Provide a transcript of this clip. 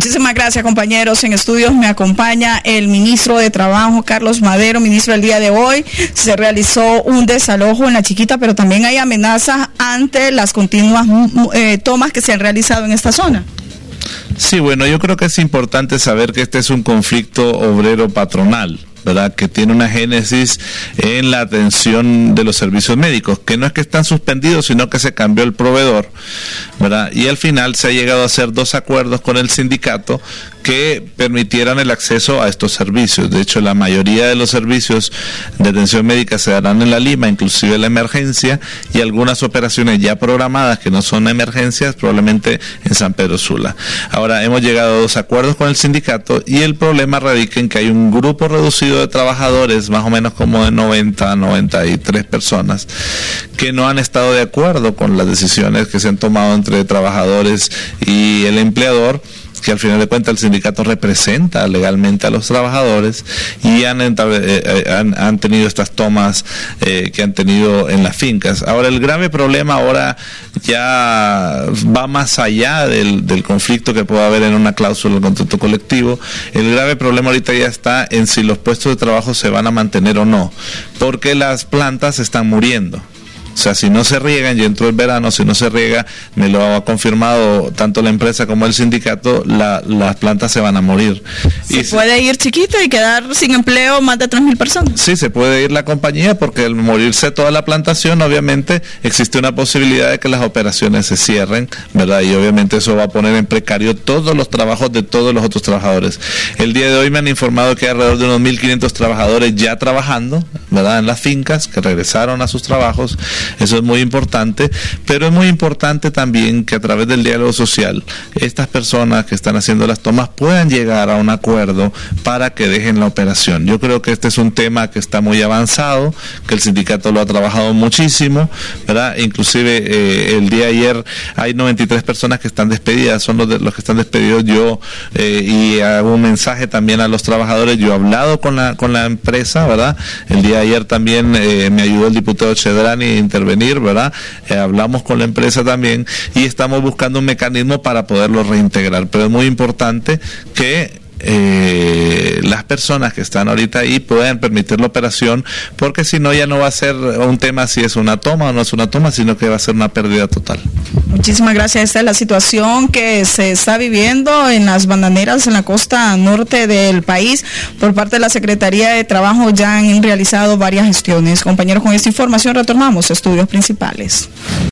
Muchísimas gracias, compañeros. En estudios me acompaña el ministro de Trabajo, Carlos Madero. Ministro, el día de hoy se realizó un desalojo en La Chiquita, pero también hay amenazas ante las continuas tomas que se han realizado en esta zona. Sí, bueno, yo creo que es importante saber que este es un conflicto obrero-patronal, ¿verdad?, que tiene una génesis en la atención de los servicios médicos, que no es que están suspendidos, sino que se cambió el proveedor, ¿verdad? Y al final se ha llegado a hacer 2 acuerdos con el sindicato que permitieran el acceso a estos servicios. De hecho, la mayoría de los servicios de atención médica se darán en La Lima, inclusive la emergencia, y algunas operaciones ya programadas que no son emergencias, probablemente en San Pedro Sula. Ahora, hemos llegado a 2 acuerdos con el sindicato y el problema radica en que hay un grupo reducido de trabajadores, más o menos como de 90 a 93 personas, que no han estado de acuerdo con las decisiones que se han tomado entre trabajadores y el empleador, que al final de cuentas el sindicato representa legalmente a los trabajadores, y han tenido estas tomas que han tenido en las fincas. Ahora, el grave problema ahora ya va más allá del conflicto que pueda haber en una cláusula del contrato colectivo. El grave problema ahorita ya está en si los puestos de trabajo se van a mantener o no, porque las plantas están muriendo. O sea, si no se riegan, ya entró el verano, si no se riega, me lo ha confirmado tanto la empresa como el sindicato, las plantas se van a morir. ¿Se puede ir, Chiquita, y quedar sin empleo más de 3.000 personas? Sí, se puede ir la compañía, porque al morirse toda la plantación, obviamente existe una posibilidad de que las operaciones se cierren, ¿verdad? Y obviamente eso va a poner en precario todos los trabajos de todos los otros trabajadores. El día de hoy me han informado que hay alrededor de unos 1.500 trabajadores ya trabajando, ¿verdad?, en las fincas, que regresaron a sus trabajos. Eso es muy importante, pero es muy importante también que a través del diálogo social estas personas que están haciendo las tomas puedan llegar a un acuerdo para que dejen la operación. Yo creo que este es un tema que está muy avanzado, que el sindicato lo ha trabajado muchísimo, ¿verdad? Inclusive el día de ayer hay 93 personas que están despedidas, son los que están despedidos. Yo y hago un mensaje también a los trabajadores. Yo he hablado con la empresa, ¿verdad? El día de ayer también me ayudó el diputado Chedrani a intervenir, ¿verdad? Hablamos con la empresa también y estamos buscando un mecanismo para poderlo reintegrar, pero es muy importante que las personas que están ahorita ahí puedan permitir la operación, porque si no ya no va a ser un tema si es una toma o no es una toma, sino que va a ser una pérdida total. Muchísimas gracias. Esta es la situación que se está viviendo en las bananeras en la costa norte del país. Por parte de la Secretaría de Trabajo ya han realizado varias gestiones. Compañeros, con esta información retornamos a estudios principales.